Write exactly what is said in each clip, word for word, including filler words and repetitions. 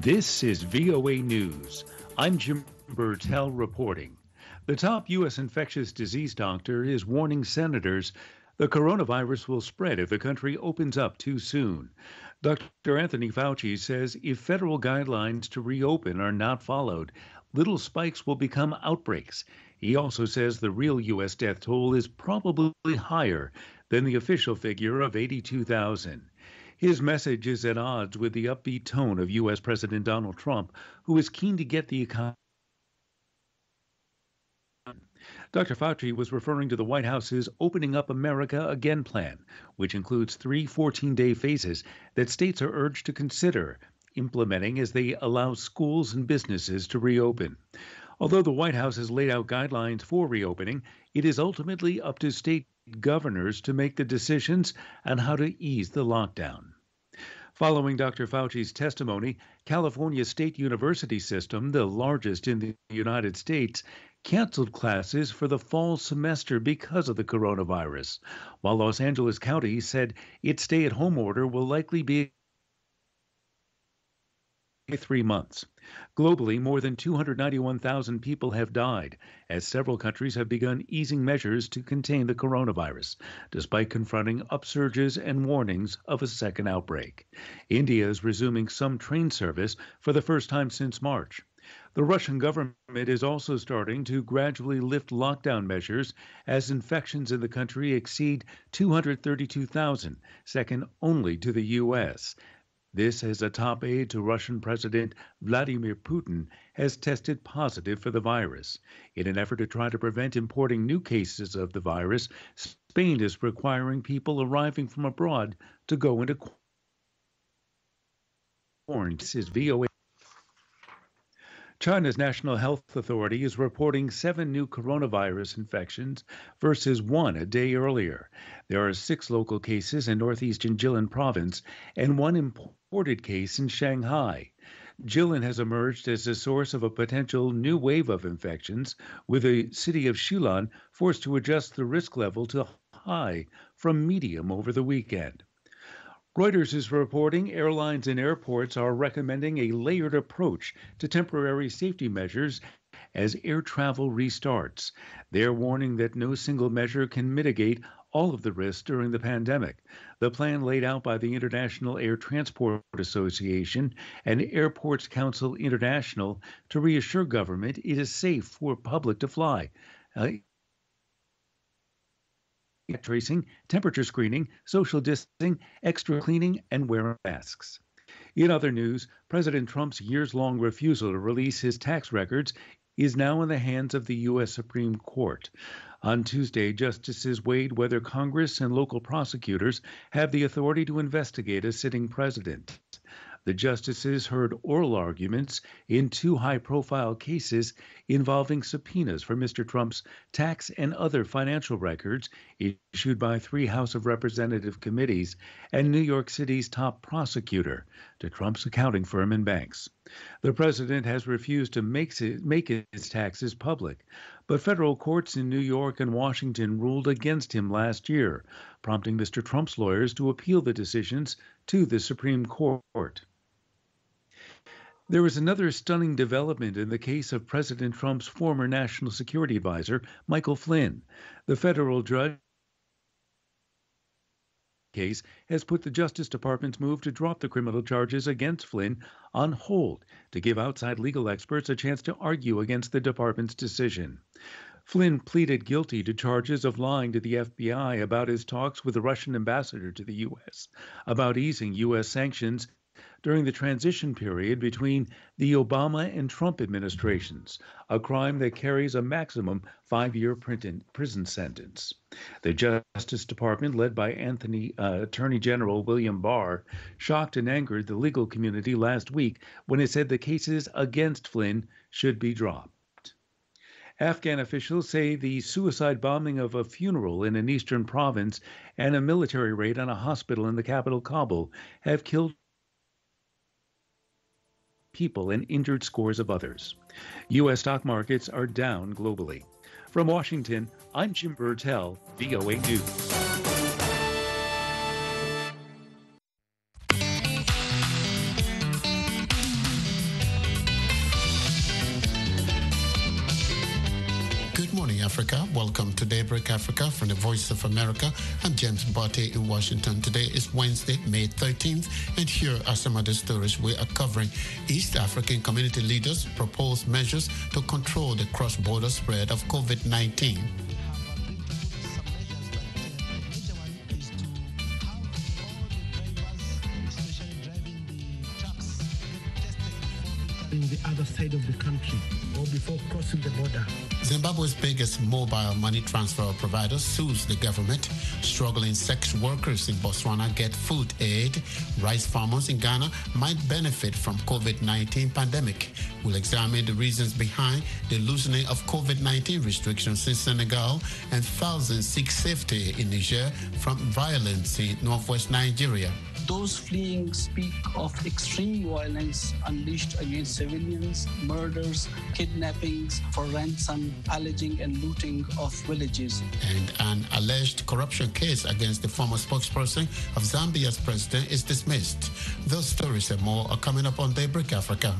This is V O A News. I'm Jim Burtell reporting. The top U S infectious disease doctor is warning senators the coronavirus will spread if the country opens up too soon. Doctor Anthony Fauci says if federal guidelines to reopen are not followed, little spikes will become outbreaks. He also says the real U S death toll is probably higher than the official figure of eighty-two thousand. His message is at odds with the upbeat tone of U S President Donald Trump, who is keen to get the economy. Doctor Fauci was referring to the White House's Opening Up America Again plan, which includes three fourteen-day phases that states are urged to consider implementing as they allow schools and businesses to reopen. Although the White House has laid out guidelines for reopening, it is ultimately up to state governors to make the decisions on how to ease the lockdown. Following Doctor Fauci's testimony, California State University System, the largest in the United States, canceled classes for the fall semester because of the coronavirus, while Los Angeles County said its stay-at-home order will likely be three months. Globally, more than two hundred ninety-one thousand people have died, as several countries have begun easing measures to contain the coronavirus, despite confronting upsurges and warnings of a second outbreak. India is resuming some train service for the first time since March. The Russian government is also starting to gradually lift lockdown measures as infections in the country exceed two hundred thirty-two thousand, second only to the U S. This as a top aide to Russian President Vladimir Putin has tested positive for the virus. In an effort to try to prevent importing new cases of the virus, Spain is requiring people arriving from abroad to go into quarantine. This is V O A. China's National Health Authority is reporting seven new coronavirus infections versus one a day earlier. There are six local cases in northeastern Jilin province and one imported case in Shanghai. Jilin has emerged as a source of a potential new wave of infections, with the city of Xilan forced to adjust the risk level to high from medium over the weekend. Reuters is reporting airlines and airports are recommending a layered approach to temporary safety measures as air travel restarts. They're warning that no single measure can mitigate all of the risks during the pandemic. The plan laid out by the International Air Transport Association and Airports Council International to reassure government it is safe for public to fly. Uh, tracing, temperature screening, social distancing, extra cleaning, and wearing masks. In other news, President Trump's years-long refusal to release his tax records is now in the hands of the U S Supreme Court. On Tuesday, Justices weighed whether Congress and local prosecutors have the authority to investigate a sitting president. The justices heard oral arguments in two high-profile cases involving subpoenas for Mister Trump's tax and other financial records issued by three House of Representative committees and New York City's top prosecutor to Trump's accounting firm and banks. The president has refused to make his taxes public, but federal courts in New York and Washington ruled against him last year, prompting Mister Trump's lawyers to appeal the decisions to the Supreme Court. There was another stunning development in the case of President Trump's former national security advisor, Michael Flynn. The federal judge case has put the Justice Department's move to drop the criminal charges against Flynn on hold to give outside legal experts a chance to argue against the department's decision. Flynn pleaded guilty to charges of lying to the F B I about his talks with the Russian ambassador to the U S about easing U S sanctions during the transition period between the Obama and Trump administrations, a crime that carries a maximum five-year prison sentence. The Justice Department, led by Anthony uh, Attorney General William Barr, shocked and angered the legal community last week when it said the cases against Flynn should be dropped. Afghan officials say the suicide bombing of a funeral in an eastern province and a military raid on a hospital in the capital, Kabul, have killed people and injured scores of others. U S stock markets are down globally. From Washington, I'm Jim Burtell, V O A News. Welcome to Daybreak Africa from the Voice of America. I'm James Botte in Washington. Today is Wednesday, May thirteenth, and here are some of the stories we are covering. East African community leaders propose measures to control the cross-border spread of COVID nineteen. The other side of the country or before crossing the border. Zimbabwe's biggest mobile money transfer provider sues the government. Struggling sex workers in Botswana get food aid. Rice farmers in Ghana might benefit from COVID nineteen pandemic. We'll examine the reasons behind the loosening of COVID nineteen restrictions in Senegal, and thousands seek safety in Niger from violence in northwest Nigeria. Those fleeing speak of extreme violence unleashed against civilians, murders, kidnappings for ransom, pillaging and looting of villages. And an alleged corruption case against the former spokesperson of Zambia's president is dismissed. Those stories and more are coming up on Daybreak Africa.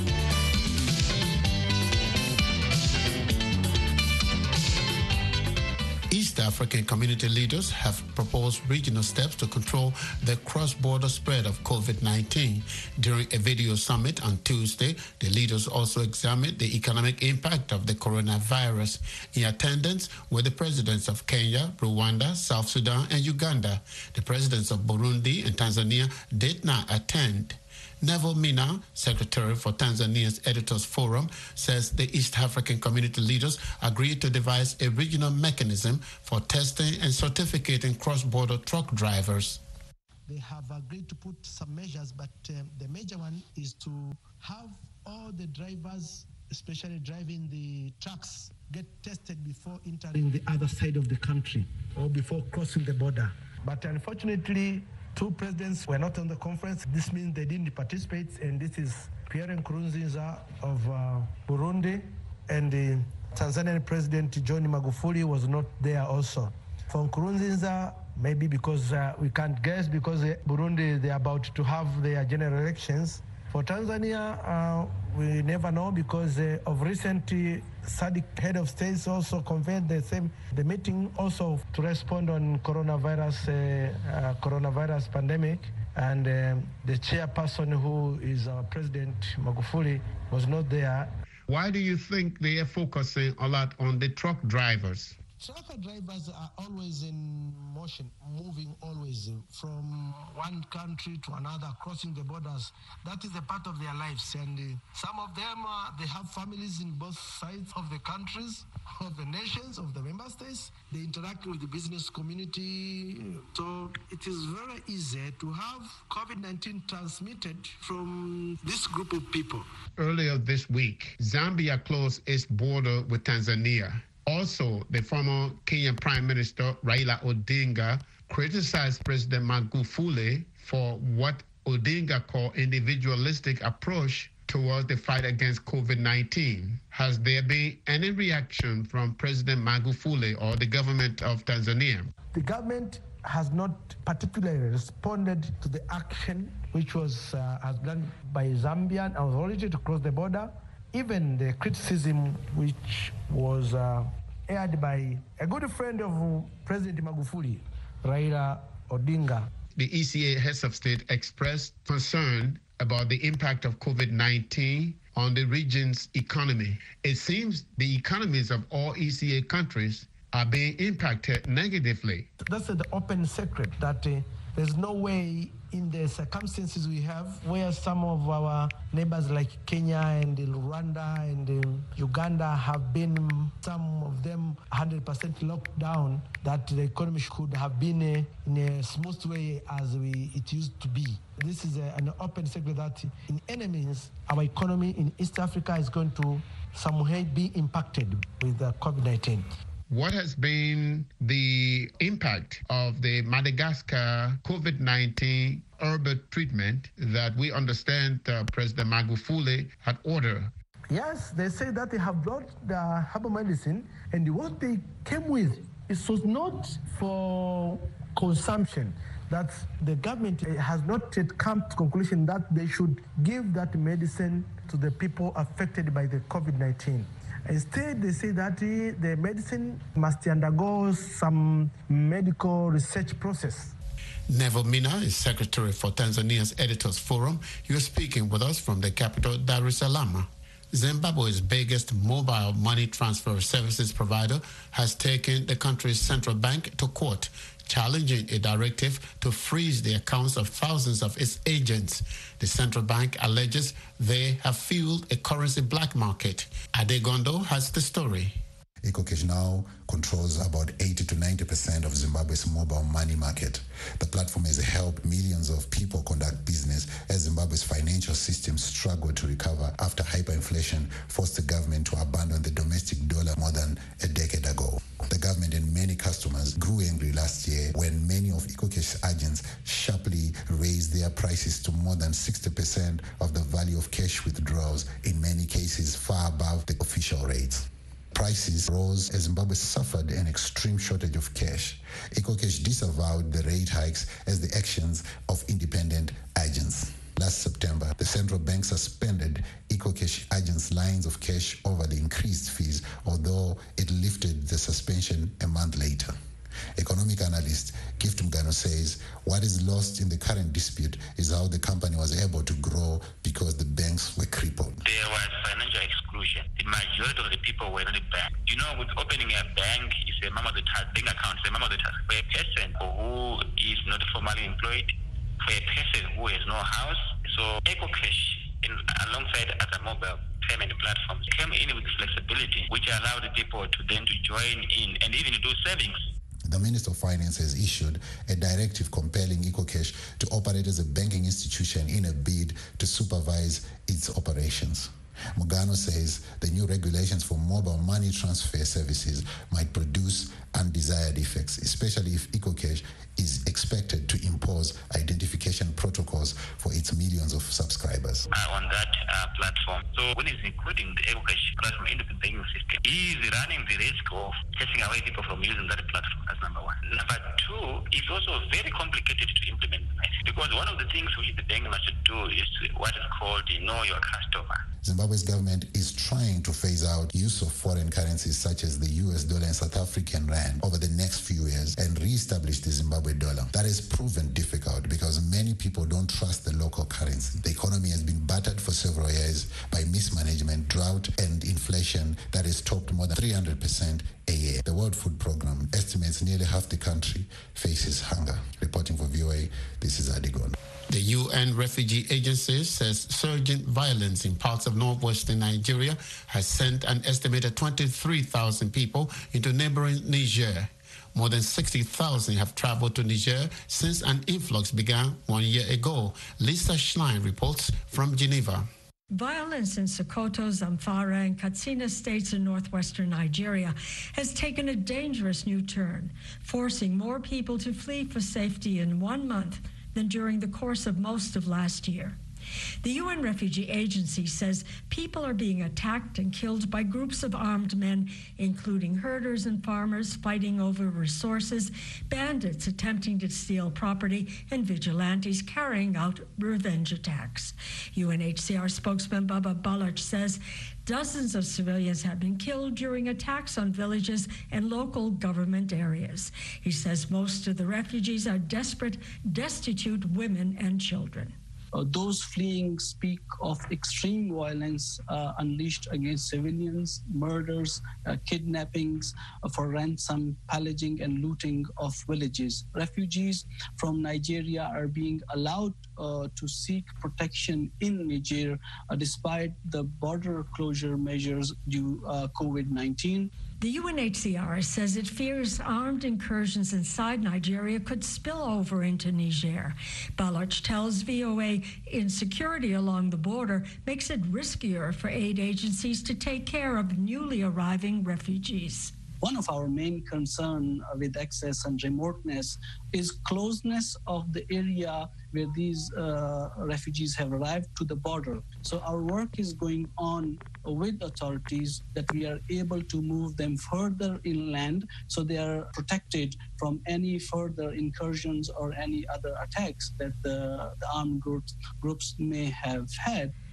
East African community leaders have proposed regional steps to control the cross-border spread of COVID nineteen. During a video summit on Tuesday, the leaders also examined the economic impact of the coronavirus. In attendance were the presidents of Kenya, Rwanda, South Sudan, and Uganda. The presidents of Burundi and Tanzania did not attend. Neville Mina, secretary for Tanzania's Editors Forum, says the East African community leaders agreed to devise a regional mechanism for testing and certificating cross-border truck drivers. They have agreed to put some measures, but um, the major one is to have all the drivers, especially driving the trucks, get tested before entering the other side of the country or before crossing the border. But unfortunately, two presidents were not on the conference. This means they didn't participate, and this is Pierre Nkurunziza of uh, Burundi, and the Tanzanian President John Magufuli was not there also. For Nkurunziza, maybe because uh, we can't guess, because uh, Burundi, they're about to have their general elections. For Tanzania, uh, we never know, because uh, of recent uh, S A D C head of states also convened the same the meeting also to respond on coronavirus uh, uh, coronavirus pandemic, and um, the chairperson, who is our President Magufuli, was not there. Why do you think they are focusing a lot on the truck drivers? Trucker drivers are always in motion, moving always from one country to another, crossing the borders. That is a part of their lives. And uh, some of them, uh, they have families in both sides of the countries, of the nations, of the member states. They interact with the business community. So it is very easy to have COVID nineteen transmitted from this group of people. Earlier this week, Zambia closed its border with Tanzania. Also, the former Kenyan Prime Minister Raila Odinga criticized President Magufuli for what Odinga called individualistic approach towards the fight against COVID nineteen. Has there been any reaction from President Magufuli or the government of Tanzania? The government has not particularly responded to the action which was uh, has done by Zambian authority to cross the border. Even the criticism which was uh, aired by a good friend of President Magufuli, Raila Odinga. The E C A heads of state expressed concern about the impact of COVID nineteen on the region's economy. It seems the economies of all E C A countries are being impacted negatively. That's the open secret that uh, there's no way in the circumstances we have, where some of our neighbors like Kenya and Rwanda and um, Uganda have been, some of them one hundred percent locked down, that the economy could have been uh, in a smooth way as we it used to be. This is a, an open secret that in any means our economy in East Africa is going to some way be impacted with the COVID nineteen. What has been the impact of the Madagascar COVID nineteen urban treatment that we understand uh, President Magufuli had ordered? Yes, they say that they have brought the herbal medicine, and what they came with, it was not for consumption. That the government has not yet come to conclusion that they should give that medicine to the people affected by the COVID nineteen. Instead, they say that uh, the medicine must undergo some medical research process. Neville Mina is secretary for Tanzania's Editors Forum. You're speaking with us from the capital, Dar es Salaam. Zimbabwe's biggest mobile money transfer services provider has taken the country's central bank to court, challenging a directive to freeze the accounts of thousands of its agents. The central bank alleges they have fueled a currency black market. Adegondo has the story. EcoCash now controls about eighty to ninety percent of Zimbabwe's mobile money market. The platform has helped millions of people conduct business as Zimbabwe's financial system struggled to recover after hyperinflation forced the government to abandon the domestic dollar more than a decade ago. The government and many customers grew angry last year when many of EcoCash's agents sharply raised their prices to more than sixty percent of the value of cash withdrawals, in many cases far above the official rates. Prices rose as Zimbabwe suffered an extreme shortage of cash. EcoCash disavowed the rate hikes as the actions of independent agents. Last September, the central bank suspended EcoCash agents' lines of cash over the increased fees, although it lifted the suspension a month later. Economic analyst Gift Mgano says what is lost in the current dispute is how the company was able to grow because the banks were crippled. There was financial exclusion. The majority of the people were not banked. You know, with opening a bank is a member of the task, bank account is a member of the task. For a person who is not formally employed, for a person who has no house, so EcoCash, in, alongside other mobile payment platforms, came in with flexibility, which allowed people to then to join in and even to do savings. The Minister of Finance has issued a directive compelling EcoCash to operate as a banking institution in a bid to supervise its operations. Mugano says the new regulations for mobile money transfer services might produce undesired effects, especially if EcoCash is expected to impose identification protocols for its millions of subscribers. Uh, on that uh, platform. So when he's including the EcoCash platform into the banking system, he is running the risk of chasing away people from using that platform. That's number one. Number two, it's also very complicated to implement, because one of the things which the bank must do is what is called the know your customer. Zimbabwe's government is trying to phase out use of foreign currencies such as the U S dollar and South African rand over the next few years and re-establish the Zimbabwe dollar. That has proven difficult because many people don't trust the local currency. The economy has been battered for several years by mismanagement, drought, and inflation that has topped more than three hundred percent a year. The World Food Programme estimates nearly half the country faces hunger. Reporting for V O A, this is Adigon. The U N Refugee Agency says surging violence in parts of northwestern Nigeria has sent an estimated twenty-three thousand people into neighboring Niger. More than sixty thousand have traveled to Niger since an influx began one year ago. Lisa Schlein reports from Geneva. Violence in Sokoto, Zamfara, and Katsina states in northwestern Nigeria has taken a dangerous new turn, forcing more people to flee for safety in one month than during the course of most of last year. The U N Refugee Agency says people are being attacked and killed by groups of armed men, including herders and farmers fighting over resources, bandits attempting to steal property, and vigilantes carrying out revenge attacks. U N H C R spokesman Baba Baloch says dozens of civilians have been killed during attacks on villages and local government areas. He says most of the refugees are desperate, destitute women and children. Uh, those fleeing speak of extreme violence uh, unleashed against civilians, murders, uh, kidnappings uh, for ransom, pillaging and looting of villages. Refugees from Nigeria are being allowed uh, to seek protection in Niger uh, despite the border closure measures due uh, COVID nineteen. The U N H C R says it fears armed incursions inside Nigeria could spill over into Niger. Baloch tells V O A insecurity along the border makes it riskier for aid agencies to take care of newly arriving refugees. One of our main concerns with access and remoteness is closeness of the area where these uh, refugees have arrived to the border. So our work is going on with authorities that we are able to move them further inland so they are protected from any further incursions or any other attacks that the, the armed groups, groups may have had.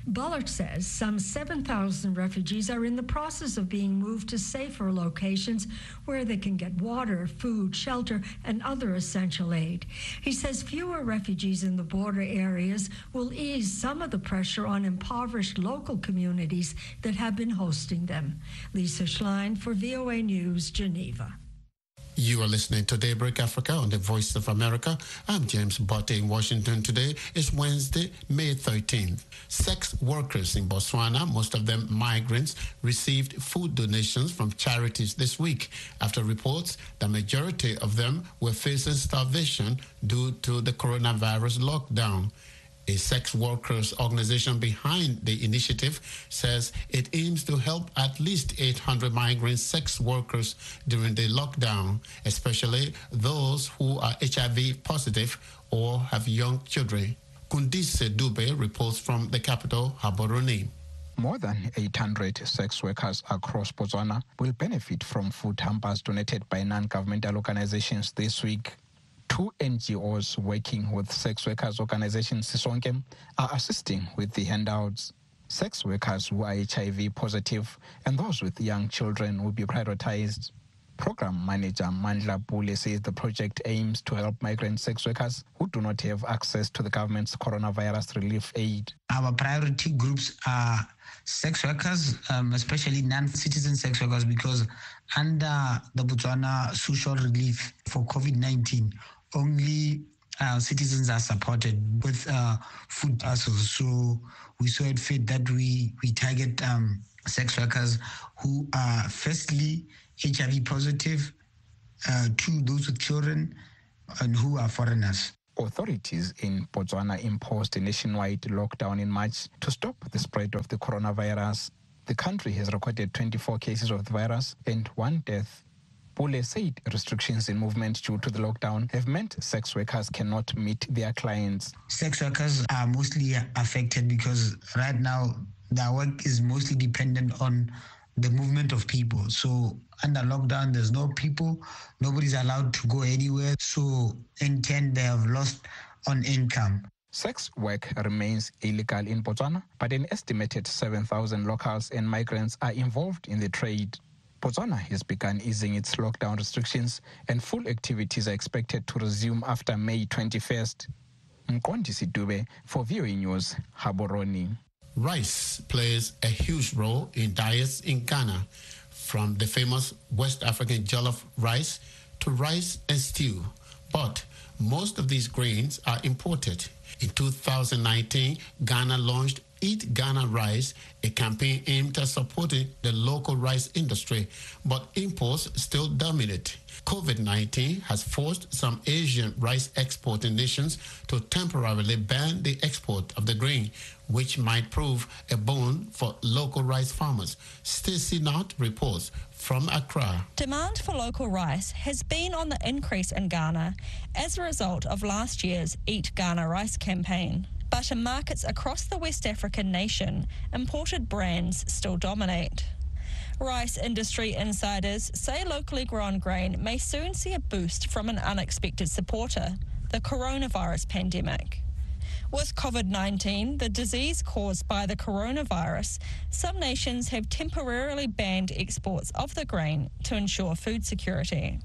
Bullard says some seven thousand refugees are in the process of being moved to safer locations where they can get water, food, shelter, and other essential aid. He says fewer refugees in the border areas will ease some of the pressure on impoverished local communities that have been hosting them. Lisa Schlein for V O A News, Geneva. You are listening to Daybreak Africa on the Voice of America. I'm James Botte in Washington. Today is Wednesday, May thirteenth. Sex workers in Botswana, most of them migrants, received food donations from charities this week after reports the majority of them were facing starvation due to the coronavirus lockdown. A sex workers organization behind the initiative says it aims to help at least eight hundred migrant sex workers during the lockdown, especially those who are H I V positive or have young children. Kundise Dube reports from the capital, Gaborone. More than eight hundred sex workers across Botswana will benefit from food hampers donated by non-governmental organizations this week. Two N G Os working with sex workers organization Sisonke are assisting with the handouts. Sex workers who are H I V positive and those with young children will be prioritized. Program manager Mandla Bule says the project aims to help migrant sex workers who do not have access to the government's coronavirus relief aid. Our priority groups are sex workers, um, especially non-citizen sex workers, because under the Botswana social relief for COVID nineteen, only uh, citizens are supported with uh, food parcels. So we saw it fit that we, we target um, sex workers who are firstly H I V positive, uh, two, those with children, and who are foreigners. Authorities in Botswana imposed a nationwide lockdown in March to stop the spread of the coronavirus. The country has recorded twenty-four cases of the virus and one death. Bule said restrictions in movement due to the lockdown have meant sex workers cannot meet their clients. Sex workers are mostly affected because right now their work is mostly dependent on the movement of people. So under lockdown, there's no people, nobody's allowed to go anywhere. So in turn, they have lost on income. Sex work remains illegal in Botswana, but an estimated seven thousand locals and migrants are involved in the trade. Botswana has begun easing its lockdown restrictions and full activities are expected to resume after May twenty-first. Mkondisi Dube for V O A News, Gaborone. Rice plays a huge role in diets in Ghana, from the famous West African jollof rice to rice and stew. But most of these grains are imported. In two thousand nineteen, Ghana launched Eat Ghana Rice, a campaign aimed at supporting the local rice industry, but imports still dominate. COVID nineteen has forced some Asian rice exporting nations to temporarily ban the export of the grain, which might prove a boon for local rice farmers. Stacey Knott reports from Accra. Demand for local rice has been on the increase in Ghana as a result of last year's Eat Ghana Rice campaign. But in markets across the West African nation, imported brands still dominate. Rice industry insiders say locally grown grain may soon see a boost from an unexpected supporter, the coronavirus pandemic. With COVID nineteen, the disease caused by the coronavirus, some nations have temporarily banned exports of the grain to ensure food security.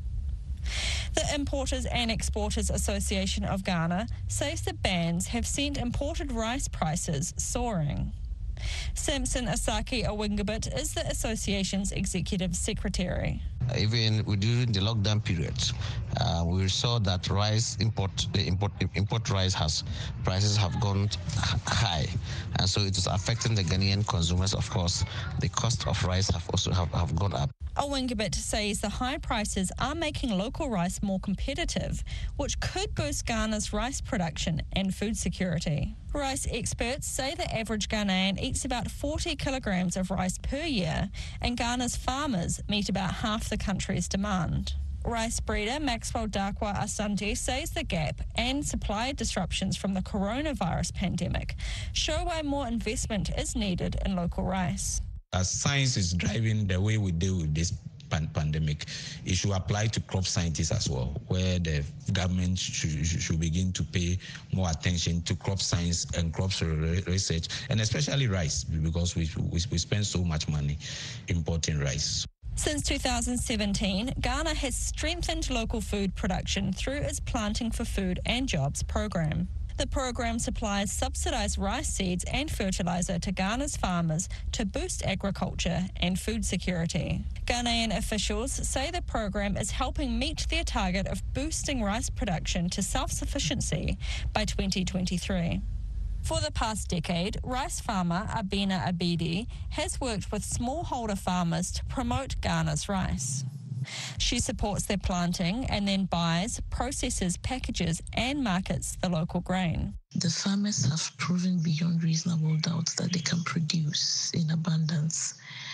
The Importers and Exporters Association of Ghana says the bans have sent imported rice prices soaring. Samson Asaki Awingabit is the association's executive secretary. Even during the lockdown period, uh, we saw that rice import, the import, import rice has prices have gone high, and so it is affecting the Ghanaian consumers. Of course, the cost of rice have also have, have gone up. Awingabit says the high prices are making local rice more competitive, which could boost Ghana's rice production and food security. Rice experts say the average Ghanaian eats about forty kilograms of rice per year, and Ghana's farmers meet about half the country's demand. Rice breeder Maxwell Darkwa Asante says the gap and supply disruptions from the coronavirus pandemic show why more investment is needed in local rice. As science is driving the way we deal with this pan- pandemic. It should apply to crop scientists as well, where the government should, should begin to pay more attention to crop science and crops research, and especially rice, because we, we, we spend so much money importing rice. Since two thousand seventeen, Ghana has strengthened local food production through its Planting for Food and Jobs program. The program supplies subsidised rice seeds and fertiliser to Ghana's farmers to boost agriculture and food security. Ghanaian officials say the program is helping meet their target of boosting rice production to self-sufficiency by twenty twenty-three. For the past decade, rice farmer Abina Abidi has worked with smallholder farmers to promote Ghana's rice. She supports their planting and then buys, processes, packages and markets the local grain. The farmers have proven beyond reasonable doubt that they can produce in abundance.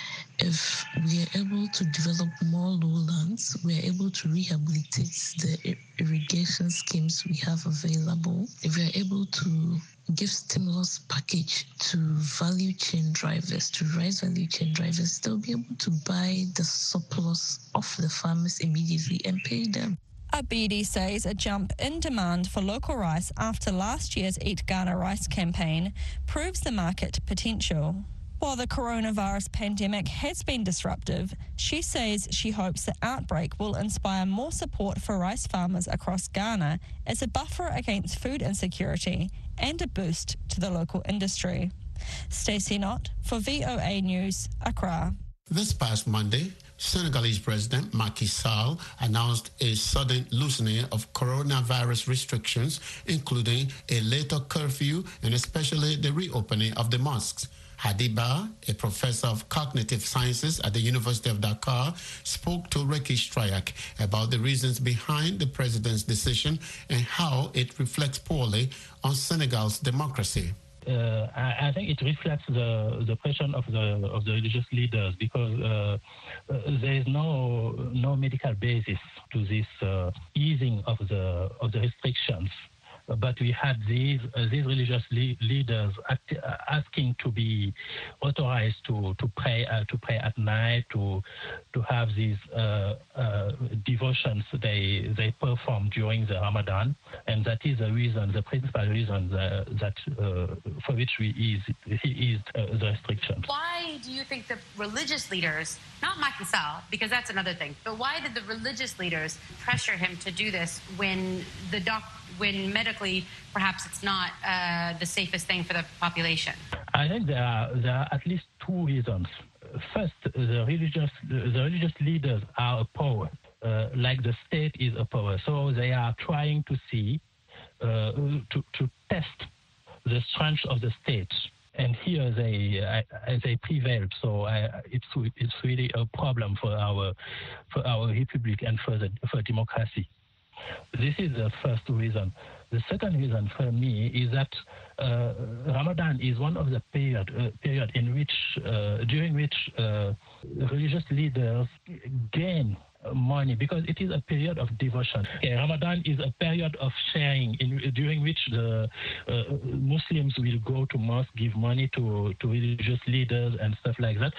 If we are able to develop more lowlands, we are able to rehabilitate the irrigation schemes we have available. If we are able to give stimulus package to value chain drivers, to rice value chain drivers, they'll be able to buy the surplus of the farmers immediately and pay them. Abidi says a jump in demand for local rice after last year's Eat Ghana Rice campaign proves the market potential. While the coronavirus pandemic has been disruptive, she says she hopes the outbreak will inspire more support for rice farmers across Ghana as a buffer against food insecurity and a boost to the local industry. Stacey Knott for V O A News, Accra. This past Monday, Senegalese President Macky Sall announced a sudden loosening of coronavirus restrictions, including a later curfew and especially the reopening of the mosques. Hadiba, a professor of cognitive sciences at the University of Dakar, spoke to Ricky Strayak about the reasons behind the president's decision and how it reflects poorly on Senegal's democracy. Uh, I, I think it reflects the the pressure of the of the religious leaders, because uh, uh, there is no no medical basis to this uh, easing of the of the restrictions. But we had these uh, these religious le- leaders act, uh, asking to be authorized to to pray uh, to pray at night, to to have these uh, uh, devotions they they perform during the Ramadan, and that is the reason, the principal reason that, that uh, for which we ease eased uh, the restrictions. Why do you think the religious leaders, not Macky Sall, because that's another thing, but why did the religious leaders pressure him to do this when the doc? when medically perhaps it's not uh, the safest thing for the population? I think there are there are at least two reasons. First, the religious the religious leaders are a power, uh, like the state is a power. So they are trying to see uh, to to test the strength of the state, and here they uh, they prevailed. So uh, it's it's really a problem for our for our republic and for the for democracy. This is the first reason. The second reason for me is that uh, Ramadan is one of the period uh, period in which uh, during which uh, religious leaders gain money, because it is a period of devotion. Okay, Ramadan is a period of sharing in, during which the uh, Muslims will go to mosque, give money to, to religious leaders and stuff like that.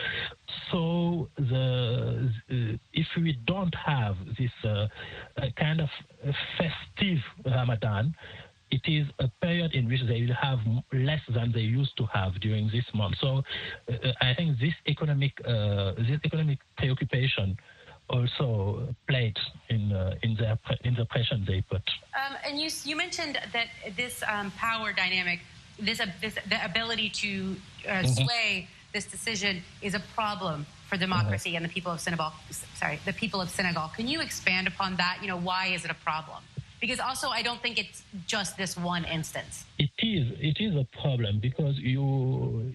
So the uh, if we don't have this uh, kind of festive Ramadan, it is a period in which they will have less than they used to have during this month. So uh, I think this economic uh, this economic preoccupation also played in uh, in the in the pressure they put. Um, and you you mentioned that this um, power dynamic, this uh, this the ability to uh, mm-hmm. sway this decision is a problem for democracy mm-hmm. and the people of Senegal. Sorry, the people of Senegal. Can you expand upon that? You know, why is it a problem? Because also, I don't think it's just this one instance. It is. It is a problem because you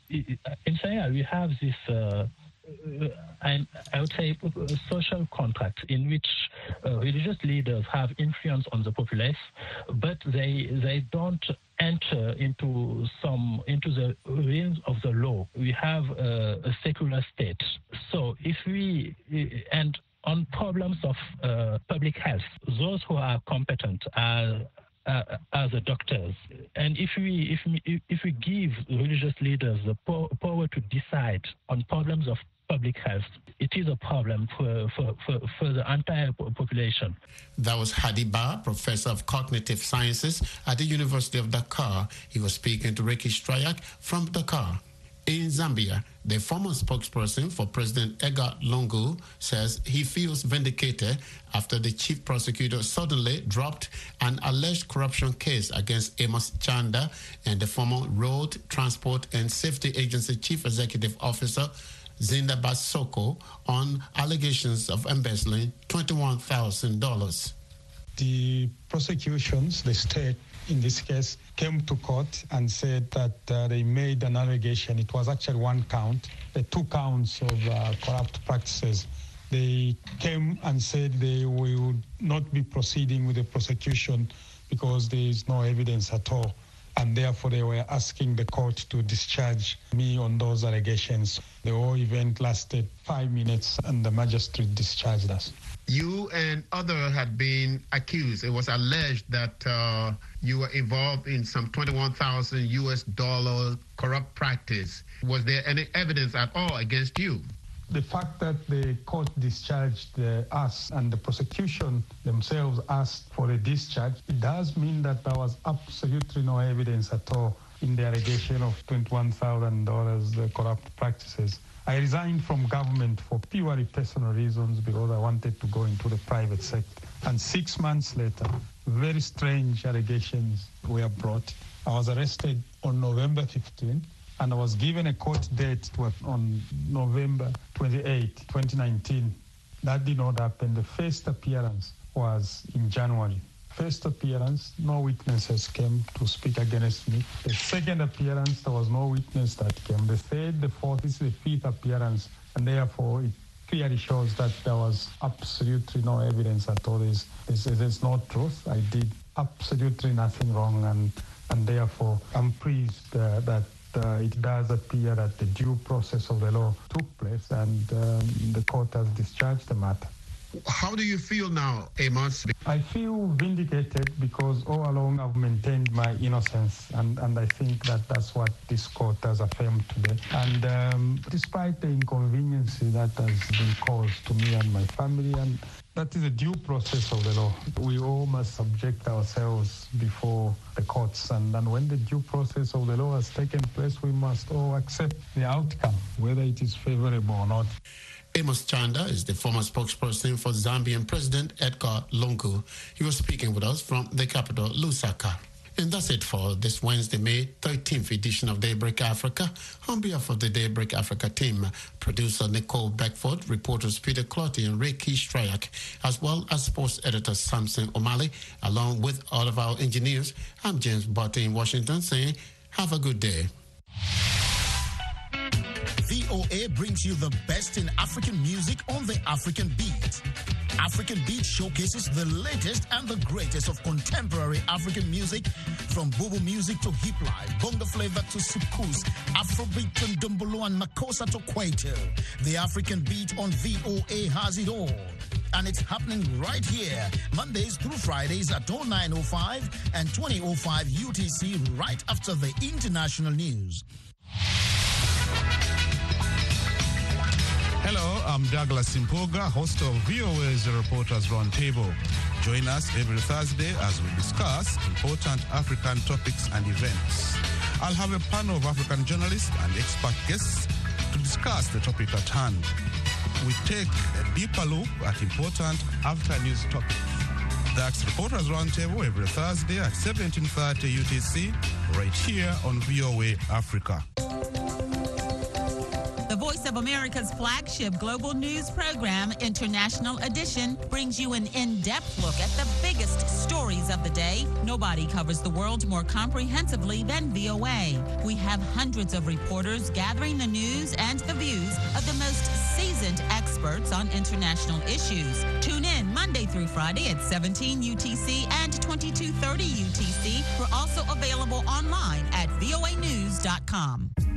in Senegal we have this. Uh, Uh, I, I would say a social contract in which uh, religious leaders have influence on the populace, but they they don't enter into some into the realms of the law. We have uh, a secular state. So if we and on problems of uh, public health, those who are competent are uh, are the doctors. And if we if we, if we give religious leaders the po- power to decide on problems of public health, it is a problem for, for, for, for the entire population. That was Hadi Ba, professor of cognitive sciences at the University of Dakar. He was speaking to Ricky Strayak from Dakar. In Zambia, the former spokesperson for President Edgar Lungu says he feels vindicated after the chief prosecutor suddenly dropped an alleged corruption case against Amos Chanda and the former Road Transport and Safety Agency Chief Executive Officer Zinda Basoko on allegations of embezzling twenty-one thousand dollars. The prosecutions, the state in this case, came to court and said that uh, they made an allegation. It was actually one count, the two counts of uh, corrupt practices. They came and said they will not be proceeding with the prosecution because there is no evidence at all. And therefore, they were asking the court to discharge me on those allegations. The whole event lasted five minutes and the magistrate discharged us. You and others had been accused. It was alleged that uh, you were involved in some twenty-one thousand U S dollar corrupt practice. Was there any evidence at all against you? The fact that the court discharged uh, us and the prosecution themselves asked for a discharge, it does mean that there was absolutely no evidence at all in the allegation of twenty-one thousand dollars uh, corrupt practices. I resigned from government for purely personal reasons because I wanted to go into the private sector. And six months later, very strange allegations were brought. I was arrested on November fifteenth. And I was given a court date on November twenty-eighth, twenty nineteen. That did not happen. The first appearance was in January. First appearance, no witnesses came to speak against me. The second appearance, there was no witness that came. The third, the fourth, this is the fifth appearance. And therefore, it clearly shows that there was absolutely no evidence at all. It's, it's, it's not truth. I did absolutely nothing wrong. And, and therefore, I'm pleased uh, that Uh, it does appear that the due process of the law took place and um, the court has discharged the matter. How do you feel now, Amos? I feel vindicated because all along I've maintained my innocence, and, and I think that that's what this court has affirmed today. And um, despite the inconvenience that has been caused to me and my family, and that is a due process of the law. We all must subject ourselves before the courts, and, and when the due process of the law has taken place, we must all accept the outcome, whether it is favorable or not. Amos Chanda is the former spokesperson for Zambian President Edgar Lungu. He was speaking with us from the capital, Lusaka. And that's it for this Wednesday, May thirteenth edition of Daybreak Africa. On behalf of the Daybreak Africa team, producer Nicole Beckford, reporters Peter Clotty and Ricky Strayak, as well as sports editor Samson O'Malley, along with all of our engineers, I'm James Barty in Washington saying, have a good day. V O A brings you the best in African music on the African Beat. African Beat showcases the latest and the greatest of contemporary African music, from Bobo music to hip life, bongo flavor to soukous, Afrobeat to Ndombolo and Makossa to Kwaito. The African Beat on V O A has it all. And it's happening right here, Mondays through Fridays at oh nine oh five and twenty oh five U T C, right after the international news. Hello, I'm Douglas Simpoga, host of V O A's Reporters Roundtable. Join us every Thursday as we discuss important African topics and events. I'll have a panel of African journalists and expert guests to discuss the topic at hand. We take a deeper look at important African news topics. That's Reporters Roundtable every Thursday at seventeen thirty U T C, right here on V O A Africa. The Voice of America's flagship global news program, International Edition, brings you an in-depth look at the biggest stories of the day. Nobody covers the world more comprehensively than V O A. We have hundreds of reporters gathering the news and the views of the most seasoned experts on international issues. Tune in Monday through Friday at seventeen U T C and twenty-two thirty U T C. We're also available online at V O A news dot com.